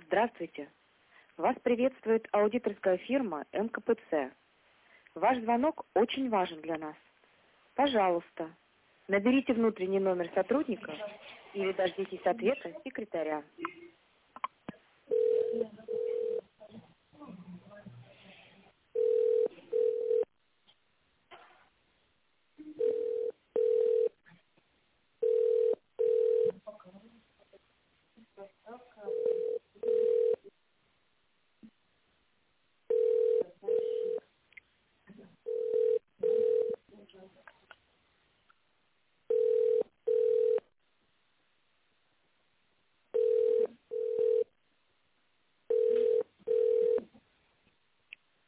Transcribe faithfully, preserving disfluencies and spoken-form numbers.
Здравствуйте. Вас приветствует аудиторская фирма эм ка пэ цэ. Ваш звонок очень важен для нас. Пожалуйста, наберите внутренний номер сотрудника или дождитесь ответа секретаря.